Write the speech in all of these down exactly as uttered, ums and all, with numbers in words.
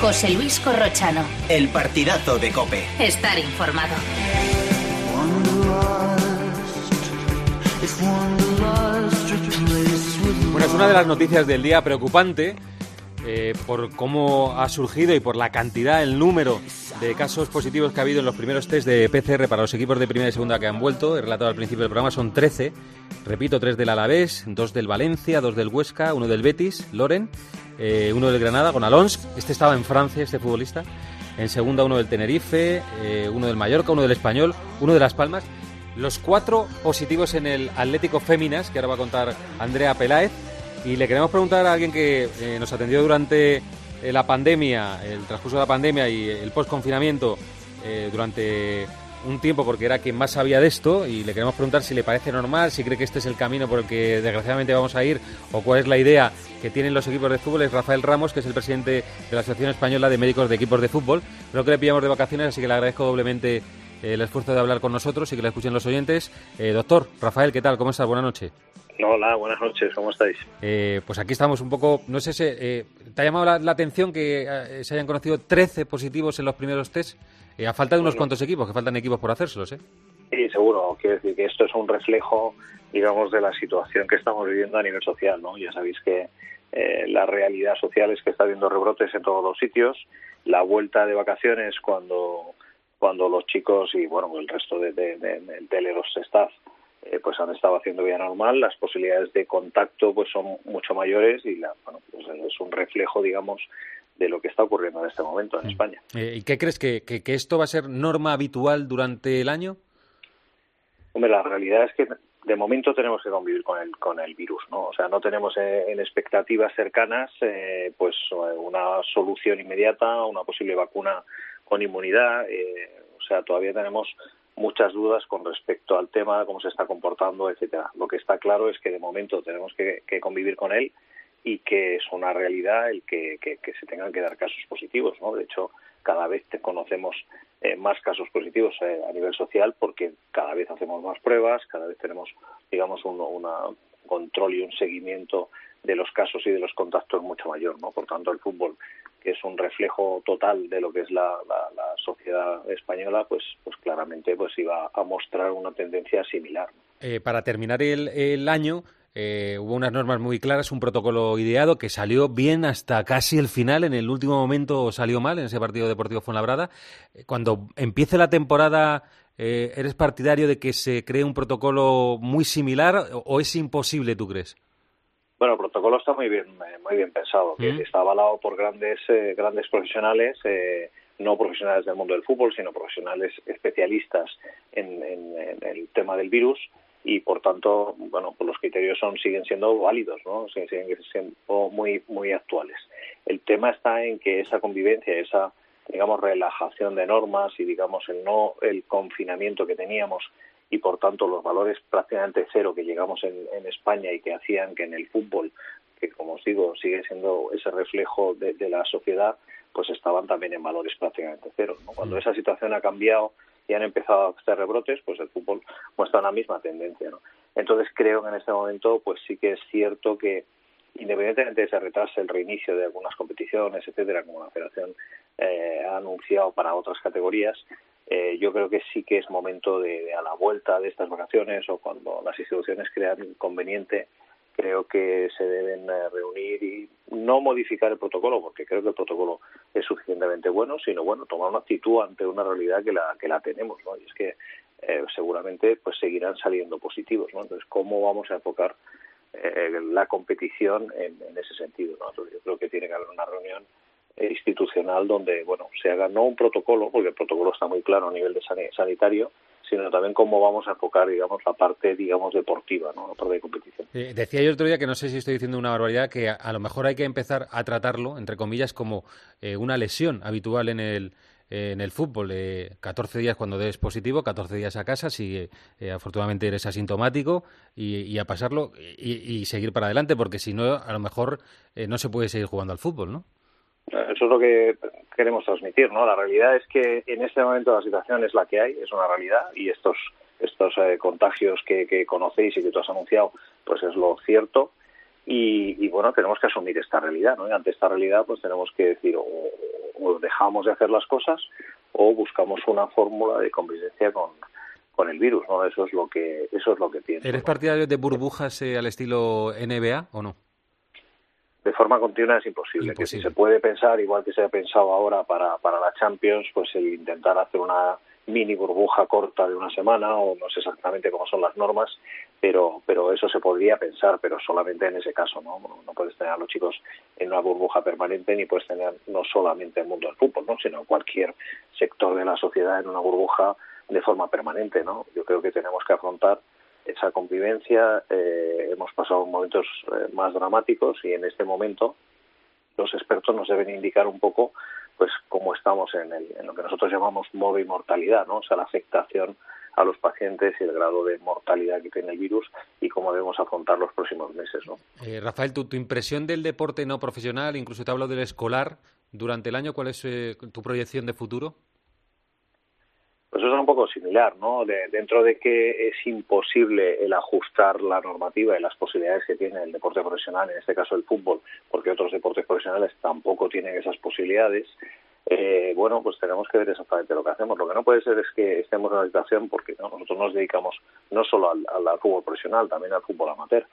José Luis Corrochano. El partidazo de COPE. Estar informado. Bueno, es una de las noticias del día preocupante eh, por cómo ha surgido y por la cantidad, el número de casos positivos que ha habido en los primeros test de P C R para los equipos de primera y segunda que han vuelto. He relatado al principio del programa, son trece. Repito, tres del Alavés, dos del Valencia, dos del Huesca, uno del Betis, Loren, eh, uno del Granada, con Alonso. Este estaba en Francia, este futbolista. En segunda, uno del Tenerife, eh, uno del Mallorca, uno del Español, uno de Las Palmas. Los cuatro positivos en el Atlético Féminas, que ahora va a contar Andrea Peláez. Y le queremos preguntar a alguien que eh, nos atendió durante eh, la pandemia, el transcurso de la pandemia y el post-confinamiento eh, durante un tiempo, porque era quien más sabía de esto, y le queremos preguntar si le parece normal, si cree que este es el camino por el que desgraciadamente vamos a ir, o cuál es la idea que tienen los equipos de fútbol. Es Rafael Ramos, que es el presidente de la Asociación Española de Médicos de Equipos de Fútbol. Creo que le pillamos de vacaciones, así que le agradezco doblemente el esfuerzo de hablar con nosotros y que le escuchen los oyentes. Eh, doctor Rafael, ¿qué tal? ¿Cómo estás? Buenas noches. Hola, buenas noches, ¿cómo estáis? Eh, pues aquí estamos un poco, no sé si eh, te ha llamado la, la atención que eh, se hayan conocido trece positivos en los primeros test, eh, a falta de unos bueno, cuantos equipos, que faltan equipos por hacérselos, ¿eh? Sí, seguro, quiero decir que esto es un reflejo, digamos, de la situación que estamos viviendo a nivel social, ¿no? Ya sabéis que eh, la realidad social es que está habiendo rebrotes en todos los sitios, la vuelta de vacaciones cuando cuando los chicos y, bueno, el resto de, de, de, de los staff Eh, pues han estado haciendo vida normal, las posibilidades de contacto pues son mucho mayores y la, bueno, pues es un reflejo, digamos, de lo que está ocurriendo en este momento en España. Eh, ¿Y qué crees? ¿Que, que, que esto va a ser norma habitual durante el año? Hombre, la realidad es que de momento tenemos que convivir con el con el virus, ¿no? O sea, no tenemos eh, en expectativas cercanas eh, pues una solución inmediata, una posible vacuna con inmunidad, eh, o sea, todavía tenemos muchas dudas con respecto al tema, cómo se está comportando, etcétera. Lo que está claro es que de momento tenemos que, que convivir con él y que es una realidad el que, que, que se tengan que dar casos positivos, ¿no? De hecho, cada vez te conocemos eh, más casos positivos eh, a nivel social porque cada vez hacemos más pruebas, cada vez tenemos, digamos, un una control y un seguimiento de los casos y de los contactos mucho mayor, ¿no? Por tanto, el fútbol, que es un reflejo total de lo que es la, la, la sociedad española, pues, pues claramente pues iba a mostrar una tendencia similar. Eh, para terminar el, el año, eh, hubo unas normas muy claras, un protocolo ideado que salió bien hasta casi el final. En el último momento salió mal en ese partido Deportivo Fuenlabrada. Cuando empiece la temporada, eh, ¿eres partidario de que se cree un protocolo muy similar o es imposible, tú crees? Bueno, el protocolo está muy bien, muy bien pensado, que ¿Mm? está avalado por grandes, eh, grandes profesionales, eh, no profesionales del mundo del fútbol, sino profesionales especialistas en, en, en el tema del virus y, por tanto, bueno, pues los criterios son siguen siendo válidos, ¿no? Siguen, siguen siendo muy, muy actuales. El tema está en que esa convivencia, esa, digamos, relajación de normas y, digamos, el no el confinamiento que teníamos y por tanto los valores prácticamente cero que llegamos en, en España y que hacían que en el fútbol, que como os digo sigue siendo ese reflejo de, de la sociedad, pues estaban también en valores prácticamente cero, ¿no? Cuando esa situación ha cambiado y han empezado a hacer rebrotes, pues el fútbol muestra una misma tendencia, ¿no? Entonces creo que en este momento pues sí que es cierto que independientemente de que se retrase el reinicio de algunas competiciones, etcétera, como la Federación eh, ha anunciado para otras categorías, Eh, yo creo que sí que es momento de, de a la vuelta de estas vacaciones o cuando las instituciones crean conveniente, creo que se deben eh, reunir y no modificar el protocolo, porque creo que el protocolo es suficientemente bueno, sino bueno, tomar una actitud ante una realidad que la que la tenemos, ¿no? Y es que eh, seguramente pues seguirán saliendo positivos, ¿no? Entonces, ¿cómo vamos a enfocar eh, la competición en, en ese sentido, ¿no? Entonces, yo creo que tiene que haber una reunión institucional donde, bueno, se haga no un protocolo, porque el protocolo está muy claro a nivel de san- sanitario, sino también cómo vamos a enfocar, digamos, la parte, digamos, deportiva, ¿no? La parte de competición. Eh, decía yo el otro día, que no sé si estoy diciendo una barbaridad, que a, a lo mejor hay que empezar a tratarlo, entre comillas, como eh, una lesión habitual en el eh, en el fútbol. Eh, catorce días cuando des positivo, catorce días a casa, si eh, eh, afortunadamente eres asintomático, y, y a pasarlo y, y seguir para adelante, porque si no, a lo mejor eh, no se puede seguir jugando al fútbol, ¿no? Eso es lo que queremos transmitir, ¿no? La realidad es que en este momento la situación es la que hay, es una realidad, y estos estos eh, contagios que, que conocéis y que tú has anunciado, pues es lo cierto. y, y bueno, tenemos que asumir esta realidad, ¿no? Y ante esta realidad pues tenemos que decir o, o dejamos de hacer las cosas o buscamos una fórmula de convivencia con, con el virus, ¿no? Eso es lo que eso es lo que pienso. ¿Eres ¿no? partidario de burbujas eh, al estilo N B A o no? De forma continua es imposible. imposible. Que si se puede pensar, igual que se ha pensado ahora para, para la Champions, pues el intentar hacer una mini burbuja corta de una semana, o no sé exactamente cómo son las normas, pero pero eso se podría pensar, pero solamente en ese caso, ¿no? No puedes tener a los chicos en una burbuja permanente, ni puedes tener no solamente el mundo del fútbol, ¿no? Sino cualquier sector de la sociedad en una burbuja de forma permanente, ¿no? Yo creo que tenemos que afrontar esa convivencia. Eh, hemos pasado momentos eh, más dramáticos y en este momento los expertos nos deben indicar un poco pues cómo estamos en, el, en lo que nosotros llamamos modo inmortalidad, ¿no? O sea, la afectación a los pacientes y el grado de mortalidad que tiene el virus y cómo debemos afrontar los próximos meses, ¿no? Eh, Rafael, tu, tu impresión del deporte no profesional, incluso te hablo del escolar, durante el año, ¿cuál es eh, tu proyección de futuro? Pues eso es un poco similar, ¿no? De, dentro de que es imposible el ajustar la normativa y las posibilidades que tiene el deporte profesional, en este caso el fútbol, porque otros deportes profesionales tampoco tienen esas posibilidades, eh, bueno, pues tenemos que ver exactamente lo que hacemos. Lo que no puede ser es que estemos en una situación, porque ¿no? nosotros nos dedicamos no solo al, al, al fútbol profesional, también al fútbol amateur.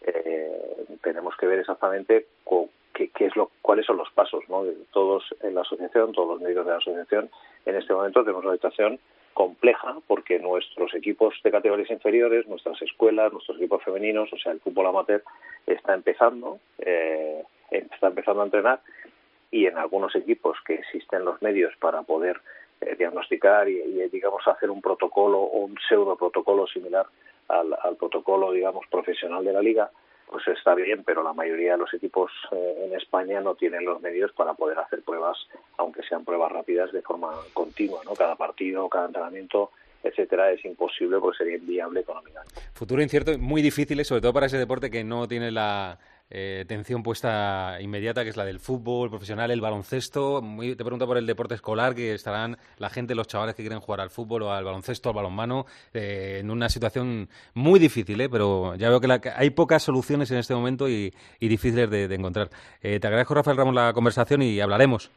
Eh, tenemos que ver exactamente co- qué, qué es lo, cuáles son los pasos, ¿no? Todos en la asociación, todos los miembros de la asociación, en este momento tenemos una situación compleja porque nuestros equipos de categorías inferiores, nuestras escuelas, nuestros equipos femeninos, o sea, el fútbol amateur está empezando, eh, está empezando a entrenar, y en algunos equipos que existen los medios para poder eh, diagnosticar y, y, digamos, hacer un protocolo o un pseudo protocolo similar al, al protocolo, digamos, profesional de la liga, pues está bien, pero la mayoría de los equipos eh, en España no tienen los medios para poder hacer pruebas, aunque sean pruebas rápidas, de forma continua, ¿no? Cada partido, cada entrenamiento, etcétera, es imposible porque sería inviable económicamente. Futuro incierto, muy difícil, sobre todo para ese deporte que no tiene la eh, atención puesta inmediata, que es la del fútbol profesional, el baloncesto. Muy, te pregunto por el deporte escolar, que estarán la gente, los chavales que quieren jugar al fútbol o al baloncesto, al balonmano, eh, en una situación muy difícil, ¿eh? Pero ya veo que, la, que hay pocas soluciones en este momento y, y difíciles de, de encontrar. Eh, te agradezco, Rafael Ramos, la conversación y hablaremos.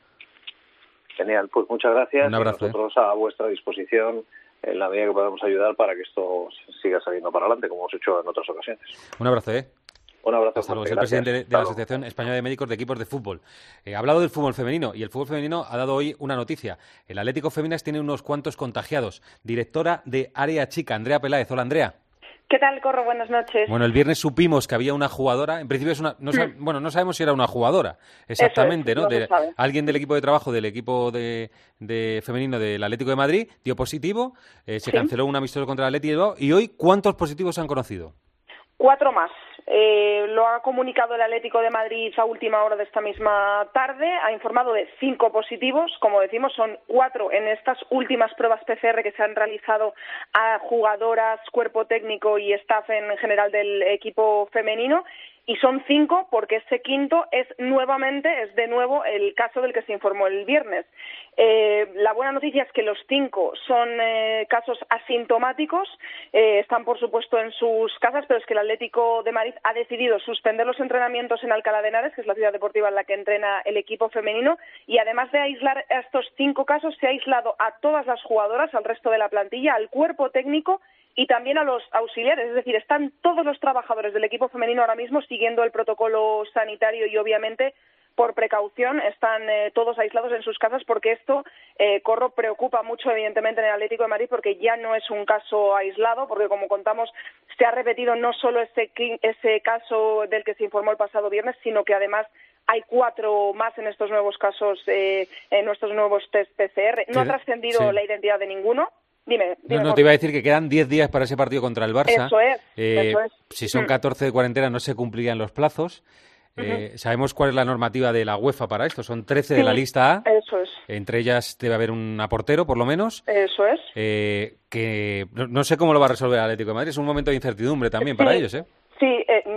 Genial, pues muchas gracias. Un abrazo. Y nosotros eh. a vuestra disposición en la medida que podamos ayudar para que esto siga saliendo para adelante, como hemos hecho en otras ocasiones. Un abrazo, ¿eh? Un abrazo. Hasta luego. Soy el presidente de, de la Asociación Española de Médicos de Equipos de Fútbol. Eh, ha hablado del fútbol femenino y el fútbol femenino ha dado hoy una noticia. El Atlético Féminas tiene unos cuantos contagiados. Directora de Área Chica, Andrea Peláez. Hola, Andrea. ¿Qué tal, Corro? Buenas noches. Bueno, el viernes supimos que había una jugadora. En principio es una, no sab, mm. bueno, no sabemos si era una jugadora exactamente, es, ¿no? no de, alguien del equipo de trabajo del equipo de, de femenino del Atlético de Madrid dio positivo. Eh, se ¿Sí? canceló un amistoso contra el Atleti de Bilbao. Y hoy, ¿cuántos positivos se han conocido? Cuatro más. Eh, lo ha comunicado el Atlético de Madrid a última hora de esta misma tarde. Ha informado de cinco positivos. Como decimos, son cuatro en estas últimas pruebas P C R que se han realizado a jugadoras, cuerpo técnico y staff en general del equipo femenino. Y son cinco porque ese quinto es nuevamente, es de nuevo el caso del que se informó el viernes. Eh, la buena noticia es que los cinco son eh, casos asintomáticos, eh, están por supuesto en sus casas, pero es que el Atlético de Madrid ha decidido suspender los entrenamientos en Alcalá de Henares, que es la ciudad deportiva en la que entrena el equipo femenino, y además de aislar a estos cinco casos, se ha aislado a todas las jugadoras, al resto de la plantilla, al cuerpo técnico y también a los auxiliares, es decir, están todos los trabajadores del equipo femenino ahora mismo siguiendo el protocolo sanitario y obviamente por precaución están eh, todos aislados en sus casas porque esto, eh, Corro, preocupa mucho evidentemente en el Atlético de Madrid porque ya no es un caso aislado, porque como contamos se ha repetido no solo ese, ese caso del que se informó el pasado viernes, sino que además hay cuatro más en estos nuevos casos, eh, en nuestros nuevos test P C R. No ha trascendido sí. la identidad de ninguno. Dime, dime no, no, te iba a decir que quedan diez días para ese partido contra el Barça. Eso es, eh, eso es. Si son catorce de cuarentena no se cumplirían los plazos. Eh, uh-huh. Sabemos cuál es la normativa de la UEFA para esto. Son trece sí, de la lista A. Eso es. Entre ellas debe haber un portero, por lo menos. Eso es. Eh, que no, no sé cómo lo va a resolver el Atlético de Madrid. Es un momento de incertidumbre también sí. para ellos, ¿eh? Sí, eh,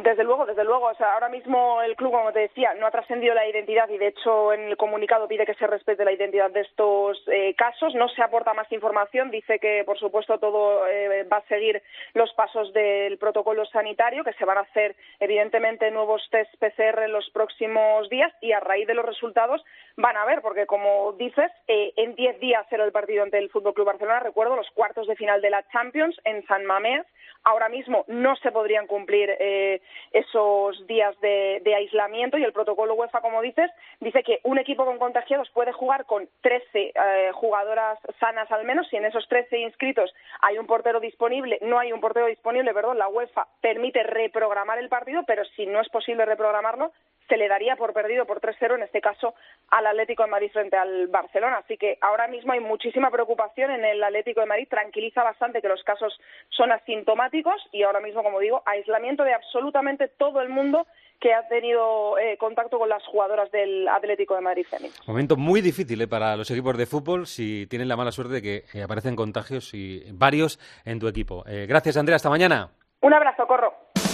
Desde luego, desde luego. O sea, ahora mismo el club, como te decía, no ha trascendido la identidad y, de hecho, en el comunicado pide que se respete la identidad de estos eh, casos. No se aporta más información. Dice que, por supuesto, todo eh, va a seguir los pasos del protocolo sanitario, que se van a hacer, evidentemente, nuevos test P C R en los próximos días y, a raíz de los resultados, van a ver, porque, como dices, eh, en diez días será el partido ante el F C Barcelona. Recuerdo los cuartos de final de la Champions en San Mamés. Ahora mismo no se podrían cumplir eh, esos días de, de aislamiento, y el protocolo UEFA, como dices, dice que un equipo con contagiados puede jugar con trece eh, jugadoras sanas al menos. Si en esos trece inscritos hay un portero disponible, no hay un portero disponible, perdón, la UEFA permite reprogramar el partido, pero si no es posible reprogramarlo, se le daría por perdido por tres cero, en este caso, al Atlético de Madrid frente al Barcelona. Así que ahora mismo hay muchísima preocupación en el Atlético de Madrid. Tranquiliza bastante que los casos son asintomáticos y ahora mismo, como digo, aislamiento de absolutamente todo el mundo que ha tenido eh, contacto con las jugadoras del Atlético de Madrid femenino. Momento muy difícil eh, para los equipos de fútbol si tienen la mala suerte de que eh, aparecen contagios, y varios en tu equipo. Eh, gracias, Andrea. Hasta mañana. Un abrazo, Corro.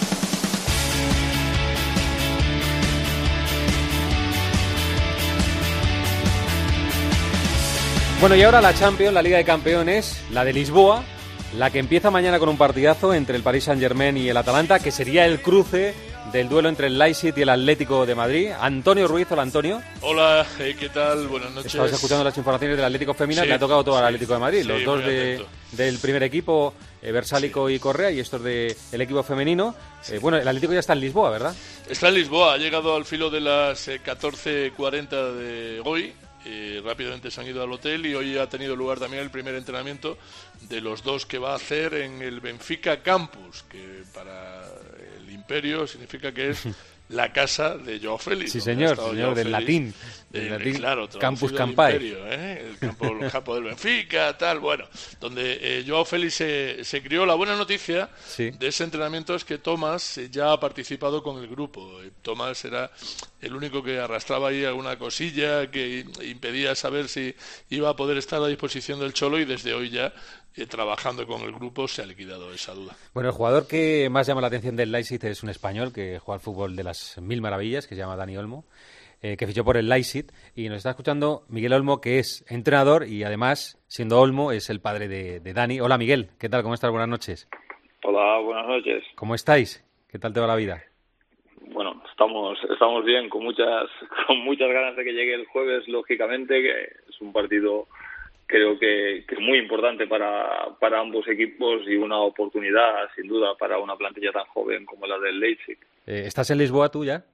Bueno, y ahora la Champions, la Liga de Campeones, la de Lisboa, la que empieza mañana con un partidazo entre el Paris Saint-Germain y el Atalanta, que sería el cruce del duelo entre el Leipzig y el Atlético de Madrid. Antonio Ruiz, hola Antonio. Hola, eh, ¿qué tal? Buenas noches. Estabas escuchando las informaciones del Atlético femenino, sí, que ha tocado todo sí, al Atlético de Madrid. Sí, los dos de, del primer equipo, eh, Versálico sí. y Correa, y estos del equipo femenino. Sí. Eh, bueno, el Atlético ya está en Lisboa, ¿verdad? Está en Lisboa, ha llegado al filo de las eh, catorce cuarenta de hoy. Eh, rápidamente se han ido al hotel y hoy ha tenido lugar también el primer entrenamiento de los dos que va a hacer en el Benfica Campus, que para el Imperio significa que es la casa de Joao Félix. Sí, señor, señor del latín, del eh, latín, claro, Campus Campai. Imperio, ¿eh? El campo, el campo del Benfica, tal, bueno, donde eh, Joao Félix se, se crió. La buena noticia sí. de ese entrenamiento es que Tomás ya ha participado con el grupo. Tomás era el único que arrastraba ahí alguna cosilla que impedía saber si iba a poder estar a disposición del Cholo, y desde hoy ya Eh, trabajando con el grupo se ha liquidado esa duda. Bueno, el jugador que más llama la atención del Leipzig es un español que juega al fútbol de las mil maravillas, que se llama Dani Olmo, eh, que fichó por el Leipzig, y nos está escuchando Miguel Olmo, que es entrenador y además, siendo Olmo, es el padre de, de Dani. Hola Miguel, ¿qué tal? ¿Cómo estás? Buenas noches. Hola, buenas noches. ¿Cómo estáis? ¿Qué tal te va la vida? Bueno, estamos estamos bien, con muchas con muchas ganas de que llegue el jueves, lógicamente, que es un partido creo que, que muy importante para, para ambos equipos y una oportunidad, sin duda, para una plantilla tan joven como la del Leipzig. Eh, ¿Estás en Lisboa tú ya?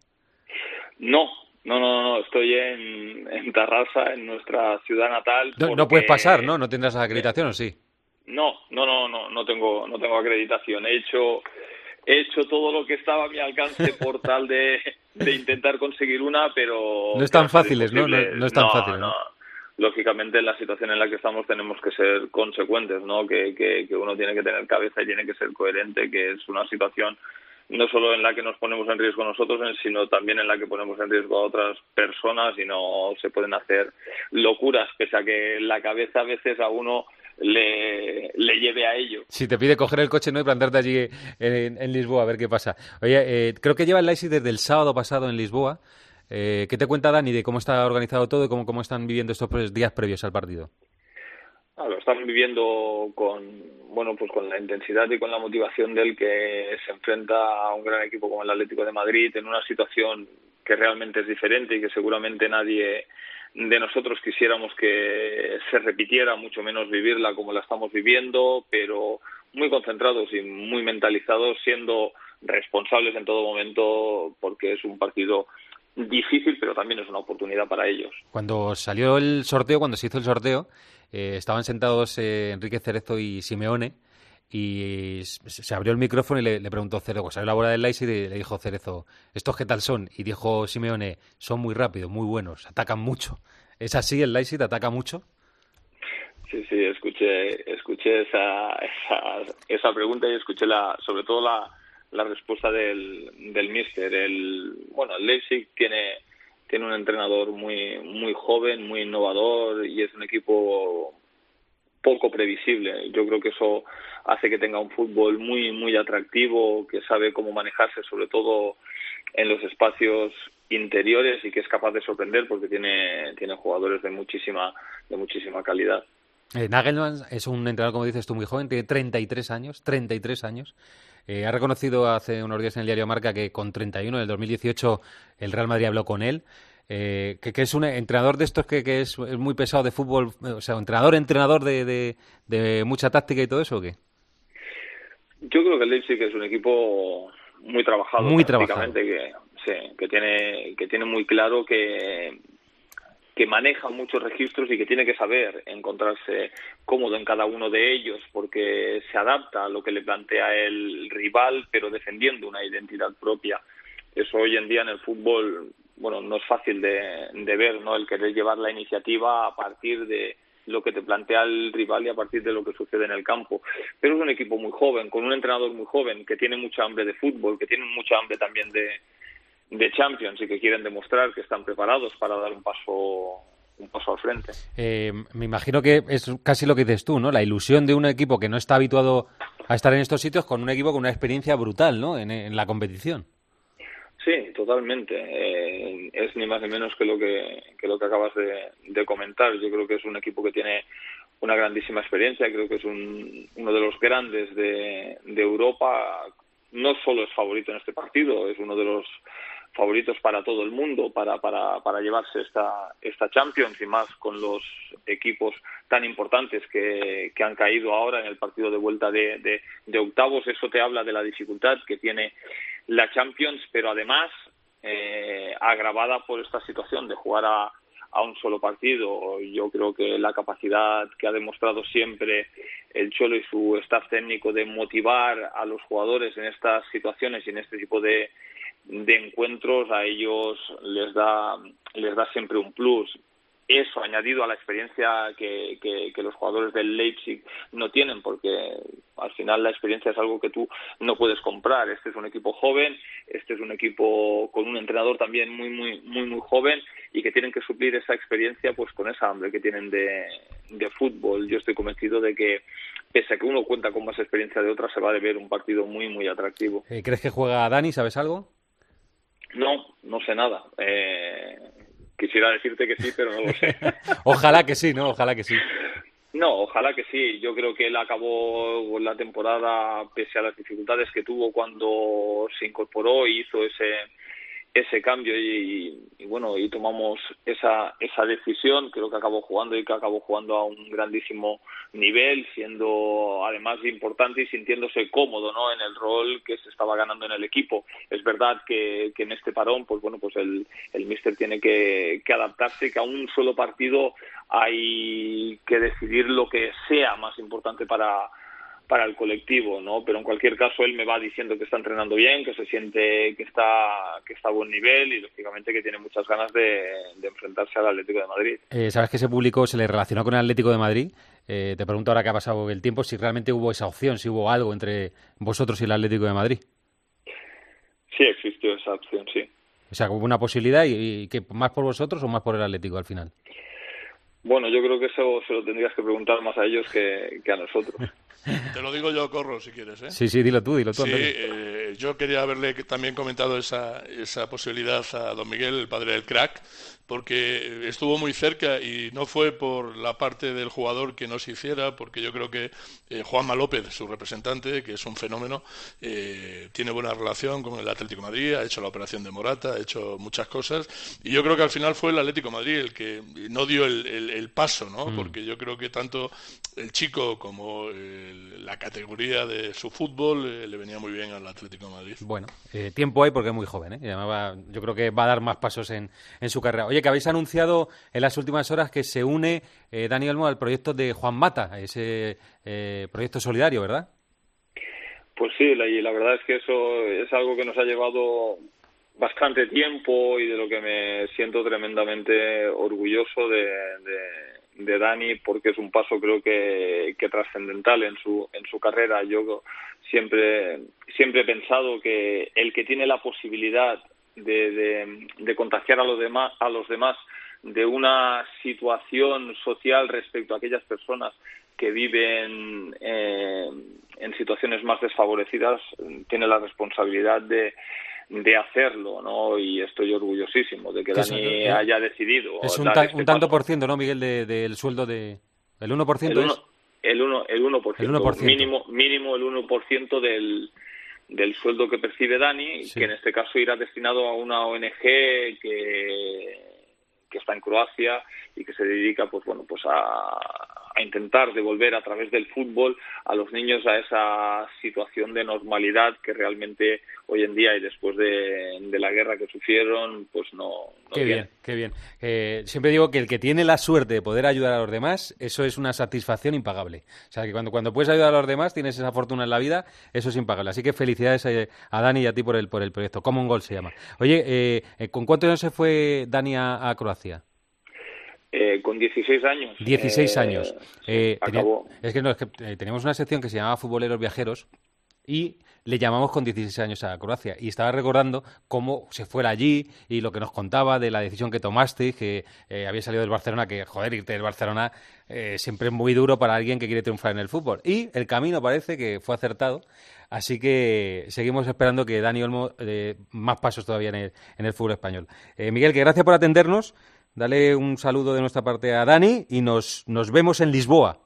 No, no, no, no, estoy en, en Tarrasa, en nuestra ciudad natal. No, porque... no puedes pasar, ¿no? ¿No tendrás acreditación o sí? No, no, no, no, no tengo, no tengo acreditación. He hecho, he hecho todo lo que estaba a mi alcance por tal de, de intentar conseguir una, pero... No es tan fáciles, ¿no? No, no es tan no, fácil, ¿no? no. Lógicamente, en la situación en la que estamos tenemos que ser consecuentes, ¿no? Que, que, que uno tiene que tener cabeza y tiene que ser coherente, que es una situación no solo en la que nos ponemos en riesgo nosotros, sino también en la que ponemos en riesgo a otras personas, y no se pueden hacer locuras, pese a que la cabeza a veces a uno le, le lleve a ello. Si te pide coger el coche, ¿no?, y plantarte allí en, en Lisboa a ver qué pasa. Oye, eh, creo que lleva el Leipzig desde el sábado pasado en Lisboa. Eh, ¿Qué te cuenta Dani de cómo está organizado todo y cómo, cómo están viviendo estos días previos al partido? Ah, lo están viviendo con, bueno, pues con la intensidad y con la motivación del que se enfrenta a un gran equipo como el Atlético de Madrid, en una situación que realmente es diferente y que seguramente nadie de nosotros quisiéramos que se repitiera, mucho menos vivirla como la estamos viviendo, pero muy concentrados y muy mentalizados, siendo responsables en todo momento, porque es un partido difícil, pero también es una oportunidad para ellos. Cuando salió el sorteo, cuando se hizo el sorteo, eh, estaban sentados eh, Enrique Cerezo y Simeone, y se abrió el micrófono y le, le preguntó Cerezo, pues salió la bola del Leipzig y le dijo Cerezo, ¿estos qué tal son? Y dijo Simeone, son muy rápidos, muy buenos, atacan mucho. ¿Es así el Leipzig? ¿Ataca mucho? Sí, sí, escuché escuché esa, esa, esa pregunta y escuché la, sobre todo la la respuesta del, del míster. El, bueno, el Leipzig tiene, tiene un entrenador muy, muy joven, muy innovador, y es un equipo poco previsible. Yo creo que eso hace que tenga un fútbol muy muy atractivo, que sabe cómo manejarse sobre todo en los espacios interiores y que es capaz de sorprender porque tiene tiene jugadores de muchísima de muchísima calidad. Eh, Nagelsmann es un entrenador, como dices tú, muy joven, tiene treinta y tres años, treinta y tres años. Eh, ha reconocido hace unos días en el diario Marca que con treinta y uno, en el dos mil dieciocho, el Real Madrid habló con él. Eh, que, que es un entrenador de estos que, que es, es muy pesado de fútbol, o sea, un entrenador, entrenador de, de, de mucha táctica y todo eso, ¿o qué? Yo creo que el Leipzig es un equipo muy trabajado, muy trabajado. que sí, que tiene que tiene muy claro que que maneja muchos registros y que tiene que saber encontrarse cómodo en cada uno de ellos porque se adapta a lo que le plantea el rival, pero defendiendo una identidad propia. Eso hoy en día en el fútbol, bueno, no es fácil de, de ver, ¿no? El querer llevar la iniciativa a partir de lo que te plantea el rival y a partir de lo que sucede en el campo. Pero es un equipo muy joven, con un entrenador muy joven, que tiene mucha hambre de fútbol, que tiene mucha hambre también de de Champions y que quieren demostrar que están preparados para dar un paso un paso al frente. Eh, me imagino que es casi lo que dices tú, ¿no? La ilusión de un equipo que no está habituado a estar en estos sitios con un equipo con una experiencia brutal, ¿no? En, en la competición. Sí, totalmente. Eh, es ni más ni menos que lo que, que lo que acabas de, de comentar. Yo creo que es un equipo que tiene una grandísima experiencia. Creo que es un, uno de los grandes de, de Europa. No solo es favorito en este partido, es uno de los favoritos para todo el mundo para para para llevarse esta esta Champions y más con los equipos tan importantes que, que han caído ahora en el partido de vuelta de, de, de octavos. Eso te habla de la dificultad que tiene la Champions, pero además eh, agravada por esta situación de jugar a, a un solo partido. Yo creo que la capacidad que ha demostrado siempre el Cholo y su staff técnico de motivar a los jugadores en estas situaciones y en este tipo de de encuentros a ellos les da les da siempre un plus. Eso añadido a la experiencia que, que, que los jugadores del Leipzig no tienen, porque al final la experiencia es algo que tú no puedes comprar. Este es un equipo joven, este es un equipo con un entrenador también muy muy muy muy joven y que tienen que suplir esa experiencia pues con esa hambre que tienen de, de fútbol. Yo estoy convencido de que pese a que uno cuenta con más experiencia de otra, se va a ver un partido muy muy atractivo. Eh, ¿Crees que juega Dani? ¿Sabes algo? No, no sé nada. Eh, quisiera decirte que sí, pero no lo sé. Ojalá que sí, ¿no? Ojalá que sí. No, ojalá que sí. Yo creo que él acabó la temporada pese a las dificultades que tuvo cuando se incorporó y hizo ese ese cambio y, y bueno, y tomamos esa esa decisión. Creo que acabó jugando y que acabó jugando a un grandísimo nivel, siendo además importante y sintiéndose cómodo, ¿no? En el rol que se estaba ganando en el equipo. Es verdad que, que en este parón, pues bueno, pues el el míster tiene que, que adaptarse, que a un solo partido hay que decidir lo que sea más importante para para el colectivo, ¿no? Pero en cualquier caso él me va diciendo que está entrenando bien, que se siente que está que está a buen nivel y lógicamente que tiene muchas ganas de, de enfrentarse al Atlético de Madrid. Eh, ¿Sabes que se publicó, se le relacionó con el Atlético de Madrid? Eh, te pregunto ahora que ha pasado el tiempo si realmente hubo esa opción, si hubo algo entre vosotros y el Atlético de Madrid. Sí, existió esa opción, sí. O sea, hubo una posibilidad y, y que más por vosotros o más por el Atlético al final. Bueno, yo creo que eso se lo tendrías que preguntar más a ellos que, que a nosotros. Te lo digo yo, Corro, si quieres, ¿eh? Sí, sí, dilo tú, dilo tú. Sí, eh, yo quería haberle también comentado esa, esa posibilidad a don Miguel, el padre del crack, porque estuvo muy cerca y no fue por la parte del jugador que no se hiciera, porque yo creo que eh, Juanma López, su representante, que es un fenómeno, eh, tiene buena relación con el Atlético de Madrid, ha hecho la operación de Morata, ha hecho muchas cosas, y yo creo que al final fue el Atlético de Madrid el que no dio el, el, el paso, ¿no? Mm. Porque yo creo que tanto el chico como el, la categoría de su fútbol eh, le venía muy bien al Atlético de Madrid. Bueno, eh, tiempo hay porque es muy joven, ¿eh? Y además va, yo creo que va a dar más pasos en, en su carrera. Oye, que habéis anunciado en las últimas horas que se une eh, Dani Olmo al proyecto de Juan Mata, ese eh, proyecto solidario, ¿verdad? Pues sí, la, y la verdad es que eso es algo que nos ha llevado bastante tiempo y de lo que me siento tremendamente orgulloso de, de, de Dani, porque es un paso creo que, que trascendental en su en su carrera. Yo siempre siempre he pensado que el que tiene la posibilidad de, de, de contagiar a los demás a los demás de una situación social respecto a aquellas personas que viven eh, en situaciones más desfavorecidas tiene la responsabilidad de de hacerlo, ¿no? Y estoy orgullosísimo de que Dani es, haya decidido. Es un, dar ta, este un tanto paso. por ciento, ¿no, Miguel, del de, de sueldo de... ¿El uno por ciento el uno, es? El uno, el uno por ciento. El uno por ciento. Mínimo, mínimo el uno por ciento del, del sueldo que percibe Dani, sí. Que en este caso irá destinado a una O N G que, que está en Croacia y que se dedica, pues bueno, pues a, a intentar devolver a través del fútbol a los niños a esa situación de normalidad que realmente hoy en día y después de, de la guerra que sufrieron, pues no, no Qué tienen. bien, qué bien. Eh, siempre digo que el que tiene la suerte de poder ayudar a los demás, eso es una satisfacción impagable. O sea, que cuando, cuando puedes ayudar a los demás, tienes esa fortuna en la vida, eso es impagable. Así que felicidades a, a Dani y a ti por el, por el proyecto. Common Goal se llama. Oye, eh, ¿con cuántos años se fue Dani a, a Croacia? Eh, con dieciséis años. dieciséis eh, años. Eh, acabó. Tenía, es que no, es que eh, teníamos una sección que se llamaba Futboleros Viajeros y le llamamos con dieciséis años a Croacia. Y estaba recordando cómo se fuera allí y lo que nos contaba de la decisión que tomaste, que eh, había salido del Barcelona, que, joder, irte del Barcelona eh, siempre es muy duro para alguien que quiere triunfar en el fútbol. Y el camino parece que fue acertado. Así que seguimos esperando que Dani Olmo dé eh, más pasos todavía en el, en el fútbol español. Eh, Miguel, que gracias por atendernos. Dale un saludo de nuestra parte a Dani y nos, nos vemos en Lisboa.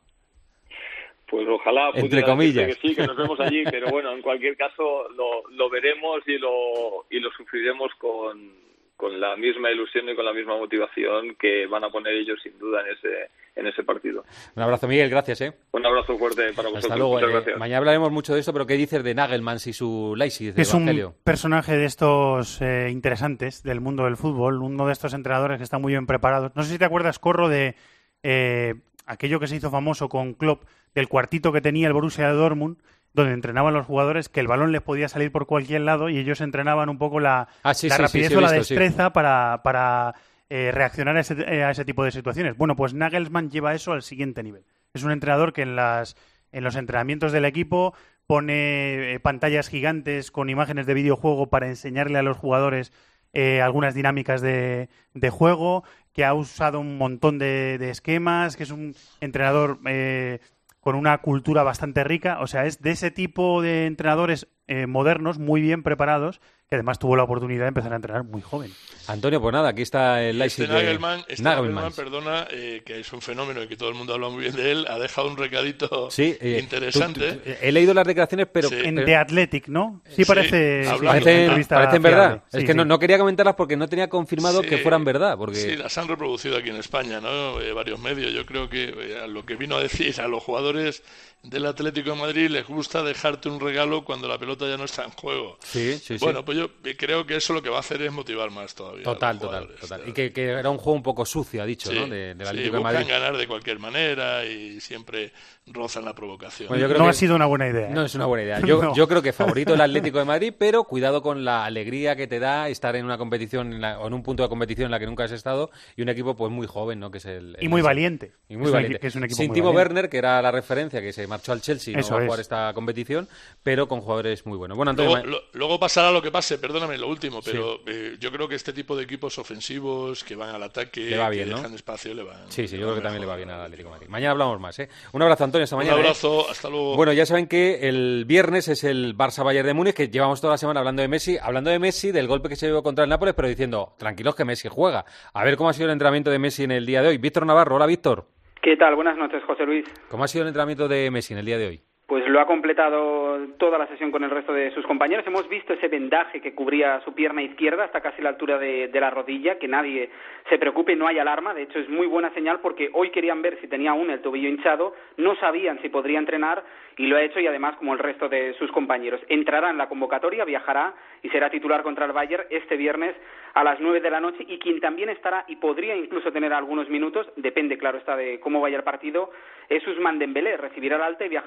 Pues ojalá entre comillas que sí, que nos vemos allí, pero bueno, en cualquier caso lo, lo veremos y lo y lo sufriremos con, con la misma ilusión y con la misma motivación que van a poner ellos sin duda en ese en ese partido. Un abrazo, Miguel, gracias, ¿eh? Un abrazo fuerte para vosotros. Hasta luego. Muchas eh, gracias. Mañana hablaremos mucho de esto, pero ¿qué dices de Nagelmans y su Leipzig? Es Evangelio? Un personaje de estos eh, interesantes del mundo del fútbol, uno de estos entrenadores que están muy bien preparados. No sé si te acuerdas, Corro, de eh, aquello que se hizo famoso con Klopp, del cuartito que tenía el Borussia de Dortmund, donde entrenaban los jugadores, que el balón les podía salir por cualquier lado y ellos entrenaban un poco la, ah, sí, la sí, rapidez sí, sí, o la visto, destreza sí. para, para eh, reaccionar a ese, a ese tipo de situaciones. Bueno, pues Nagelsmann lleva eso al siguiente nivel. Es un entrenador que en, las, en los entrenamientos del equipo pone eh, pantallas gigantes con imágenes de videojuego para enseñarle a los jugadores eh, algunas dinámicas de, de juego, que ha usado un montón de, de esquemas, que es un entrenador eh, con una cultura bastante rica. O sea, es de ese tipo de entrenadores eh, modernos, muy bien preparados, que además tuvo la oportunidad de empezar a entrenar muy joven. Antonio, pues nada, aquí está el Leipzig este Nagelmann, de... este Nagelmann, Nagelmann, perdona, eh, que es un fenómeno y que todo el mundo habla muy bien de él, ha dejado un recadito sí, eh, interesante. Tú, tú, he leído las declaraciones, pero... Sí. En pero... The Athletic, ¿no? Sí, sí parece... sí, parecen parecen verdad. Sí, es que sí. no, no quería comentarlas porque no tenía confirmado sí, que fueran verdad. Porque... Sí, las han reproducido aquí en España, ¿no? Eh, varios medios. Yo creo que eh, a lo que vino a decir a los jugadores del Atlético de Madrid les gusta dejarte un regalo cuando la pelota ya no está en juego. Sí, sí, sí. Bueno, pues yo creo que eso lo que va a hacer es motivar más todavía. Total, total, total. Y que, que era un juego un poco sucio, ha dicho, sí, ¿no? De, del sí, Atlético de buscan Madrid. ganar de cualquier manera y siempre rozan la provocación. Bueno, yo creo no que ha sido una buena idea. ¿eh? No es una buena idea. Yo, no. yo creo que favorito el Atlético de Madrid, pero cuidado con la alegría que te da estar en una competición en la, o en un punto de competición en la que nunca has estado y un equipo pues muy joven, ¿no? Que es el, el y muy el, valiente. Y muy es valiente. Un, que es un equipo Sin muy Timo valiente. Werner, que era la referencia, que se marchó al Chelsea, Eso no va a es. jugar esta competición, pero con jugadores muy buenos. Bueno, Antonio, luego, lo, luego pasará lo que pase, perdóname lo último, pero sí. eh, yo creo que este tipo de equipos ofensivos que van al ataque, le va bien, que ¿no? dejan espacio, le van. Sí, sí, le yo creo que van también le va mejor, bien al ¿no? Atlético de Madrid. Mañana hablamos más, ¿eh? Un abrazo, Antonio, hasta mañana. Un abrazo, ¿eh? hasta luego. Bueno, ya saben que el viernes es el Barça-Bayern de Múnich, que llevamos toda la semana hablando de Messi, hablando de Messi, del golpe que se dio contra el Nápoles, pero diciendo, tranquilos que Messi juega. A ver cómo ha sido el entrenamiento de Messi en el día de hoy. Víctor Navarro, hola Víctor. ¿Qué tal? Buenas noches, José Luis. ¿Cómo ha sido el entrenamiento de Messi en el día de hoy? Pues lo ha completado toda la sesión con el resto de sus compañeros. Hemos visto ese vendaje que cubría su pierna izquierda hasta casi la altura de, de la rodilla, que nadie se preocupe, no hay alarma. De hecho, es muy buena señal porque hoy querían ver si tenía aún el tobillo hinchado, no sabían si podría entrenar y lo ha hecho, y además como el resto de sus compañeros. Entrará en la convocatoria, viajará y será titular contra el Bayern este viernes a las nueve de la noche, y quien también estará y podría incluso tener algunos minutos, depende claro está de cómo vaya el partido, es Ousmane Dembélé. Recibirá el alta y viajará con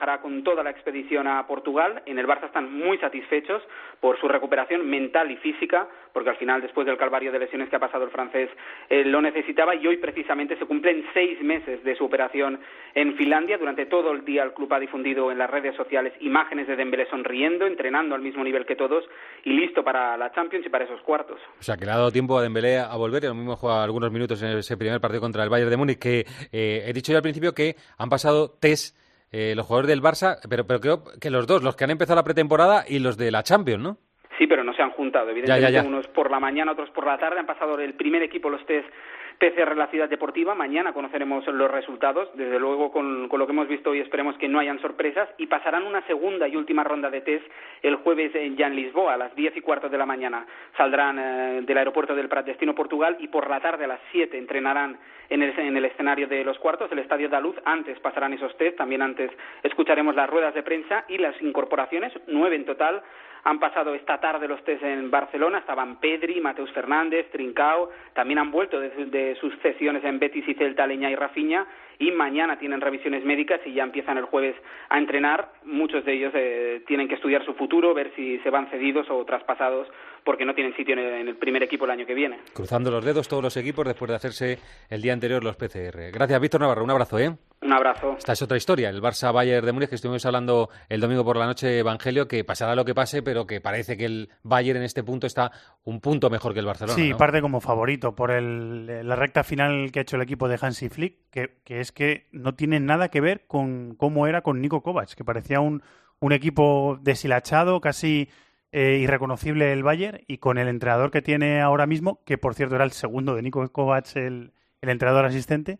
toda la expedición a Portugal. En el Barça están muy satisfechos por su recuperación mental y física, porque al final, después del calvario de lesiones que ha pasado el francés, eh, lo necesitaba, y hoy precisamente se cumplen seis meses de su operación en Finlandia. Durante todo el día el club ha difundido en las redes sociales imágenes de Dembélé sonriendo, entrenando al mismo nivel que todos y listo para la Champions y para esos cuartos. O sea, que le ha dado tiempo a Dembélé a volver, y lo mismo juega algunos minutos en ese primer partido contra el Bayern de Múnich, que eh, he dicho yo al principio que han pasado test eh, los jugadores del Barça, pero, pero creo que los dos, los que han empezado la pretemporada y los de la Champions, ¿no? Sí, pero no se han juntado, evidentemente, ya, ya, ya. Unos por la mañana, otros por la tarde. Han pasado el primer equipo los test P C R en la Ciudad Deportiva. Mañana conoceremos los resultados. Desde luego, con, con lo que hemos visto hoy, esperemos que no hayan sorpresas, y pasarán una segunda y última ronda de test el jueves en, ya en Lisboa, a las diez y cuarto de la mañana. Saldrán eh, del aeropuerto del Prat, destino Portugal, y por la tarde a las siete entrenarán en el, en el escenario de los cuartos, el Estadio da Luz. Antes pasarán esos test, también antes escucharemos las ruedas de prensa y las incorporaciones, nueve en total. Han pasado esta tarde los test en Barcelona, estaban Pedri, Mateus Fernández, Trincao, también han vuelto de, de sus cesiones en Betis y Celta, Leña y Rafinha, y mañana tienen revisiones médicas y ya empiezan el jueves a entrenar. Muchos de ellos eh, tienen que estudiar su futuro, ver si se van cedidos o traspasados, porque no tienen sitio en el, en el primer equipo el año que viene. Cruzando los dedos todos los equipos después de hacerse el día anterior los P C R. Gracias, Víctor Navarro, un abrazo, ¿eh? Un abrazo. Esta es otra historia, el Barça-Bayern de Múnich, que estuvimos hablando el domingo por la noche, Evangelio, que pasará lo que pase, pero que parece que el Bayern en este punto está un punto mejor que el Barcelona. Sí, ¿no? Parte como favorito por el, la recta final que ha hecho el equipo de Hansi Flick, que, que es que no tiene nada que ver con cómo era con Niko Kovac, que parecía un, un equipo deshilachado, casi eh, irreconocible el Bayern, y con el entrenador que tiene ahora mismo, que por cierto era el segundo de Niko Kovac, el, el entrenador asistente.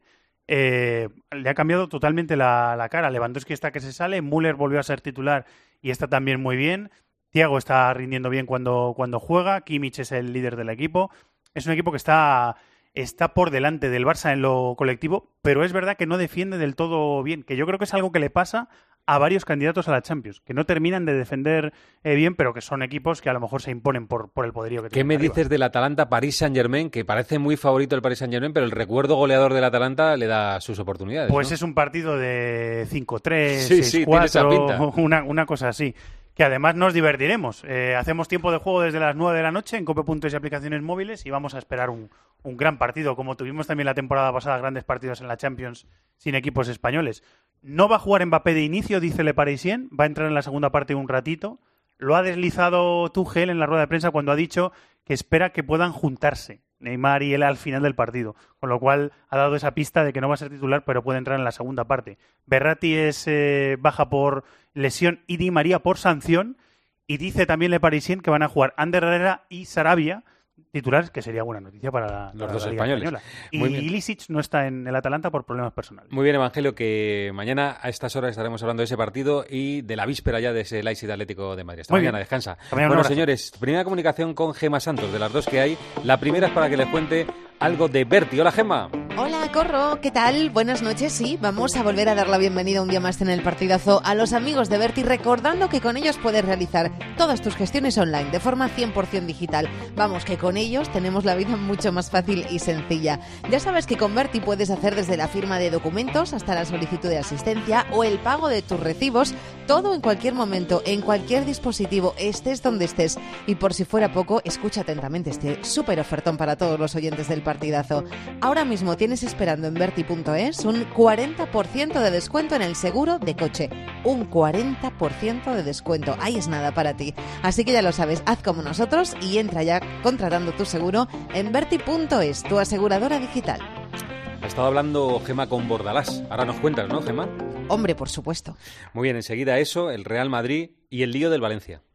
Eh, le ha cambiado totalmente la, la cara. Lewandowski está que se sale, Müller volvió a ser titular y está también muy bien, Thiago está rindiendo bien cuando, cuando juega, Kimmich es el líder del equipo. Es un equipo que está, está por delante del Barça en lo colectivo, pero es verdad que no defiende del todo bien, que yo creo que es algo que le pasa a varios candidatos a la Champions, que no terminan de defender eh, bien, pero que son equipos que a lo mejor se imponen por, por el poderío que tienen. ¿Qué me arriba. dices del Atalanta Paris Saint-Germain, que parece muy favorito el Paris Saint-Germain, pero el recuerdo goleador del Atalanta le da sus oportunidades? Pues ¿no? Es un partido de cinco tres, sí, seis cuatro, sí, tiene esa pinta. Una, una cosa así, que además nos divertiremos. Eh, hacemos tiempo de juego desde las nueve de la noche en cope punto es y aplicaciones móviles, y vamos a esperar un, un gran partido, como tuvimos también la temporada pasada, grandes partidos en la Champions sin equipos españoles. No va a jugar Mbappé de inicio, dice Le Parisien, va a entrar en la segunda parte un ratito. Lo ha deslizado Tuchel en la rueda de prensa cuando ha dicho que espera que puedan juntarse Neymar y él al final del partido, con lo cual ha dado esa pista de que no va a ser titular, pero puede entrar en la segunda parte. Verratti es eh, baja por lesión y Di María por sanción, y dice también Le Parisien que van a jugar Ander Herrera y Sarabia titulares, que sería buena noticia para, la, los para dos la Liga españoles. Española. Y Ilicic no está en el Atalanta por problemas personales. Muy bien, Evangelio, que mañana a estas horas estaremos hablando de ese partido y de la víspera ya de ese Leipzig Atlético de Madrid. Hasta Muy mañana, bien. Descansa. Mañana bueno, señores, primera comunicación con Gemma Santos, de las dos que hay. La primera es para que les cuente algo de Berti. Hola, Gemma. Hola, Corro, ¿qué tal? Buenas noches, sí, vamos a volver a dar la bienvenida un día más en el partidazo a los amigos de Berti, recordando que con ellos puedes realizar todas tus gestiones online de forma cien por ciento digital. Vamos, que con ellos tenemos la vida mucho más fácil y sencilla. Ya sabes que con Berti puedes hacer desde la firma de documentos hasta la solicitud de asistencia o el pago de tus recibos, todo en cualquier momento, en cualquier dispositivo, estés donde estés. Y por si fuera poco, escucha atentamente este súper ofertón para todos los oyentes del partidazo. Ahora mismo tienes esperando en Berti punto es un cuarenta por ciento de descuento en el seguro de coche. Un cuarenta por ciento de descuento. Ahí es nada para ti. Así que ya lo sabes, haz como nosotros y entra ya contratando tu seguro en Berti punto es, tu aseguradora digital. Ha estado hablando Gemma con Bordalás. Ahora nos cuentas, ¿no, Gemma? Hombre, por supuesto. Muy bien, enseguida eso, el Real Madrid y el lío del Valencia.